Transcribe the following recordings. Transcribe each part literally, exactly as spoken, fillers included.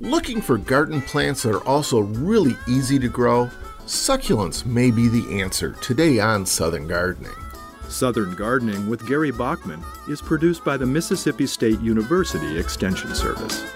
Looking for garden plants that are also really easy to grow? Succulents may be the answer today on Southern Gardening. Southern Gardening with Gary Bachman is produced by the Mississippi State University Extension Service.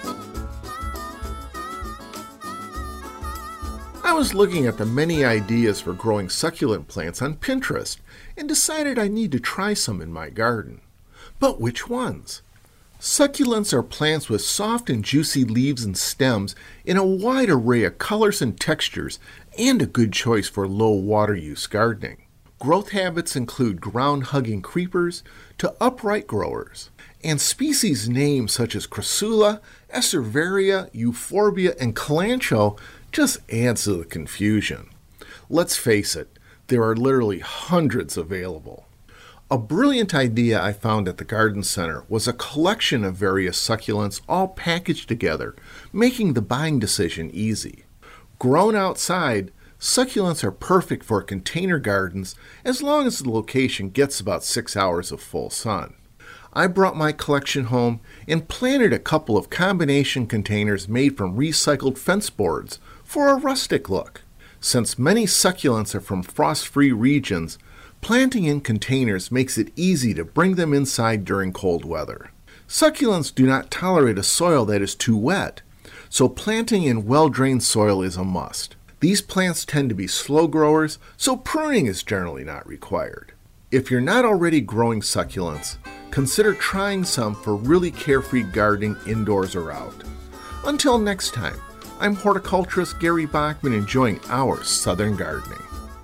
I was looking at the many ideas for growing succulent plants on Pinterest and decided I need to try some in my garden. But which ones? Succulents are plants with soft and juicy leaves and stems in a wide array of colors and textures, and a good choice for low water use gardening. Growth habits include ground-hugging creepers to upright growers, and species names such as Crassula, Echeveria, Euphorbia, and Kalanchoe just adds to the confusion. Let's face it, there are literally hundreds available. A brilliant idea I found at the garden center was a collection of various succulents all packaged together, making the buying decision easy. Grown outside, succulents are perfect for container gardens as long as the location gets about six hours of full sun. I brought my collection home and planted a couple of combination containers made from recycled fence boards for a rustic look. Since many succulents are from frost-free regions, planting in containers makes it easy to bring them inside during cold weather. Succulents do not tolerate a soil that is too wet, so planting in well-drained soil is a must. These plants tend to be slow growers, so pruning is generally not required. If you're not already growing succulents, consider trying some for really carefree gardening indoors or out. Until next time, I'm horticulturist Gary Bachman enjoying our Southern Gardening.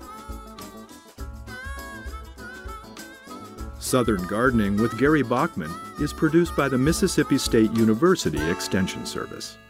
Southern Gardening with Gary Bachman is produced by the Mississippi State University Extension Service.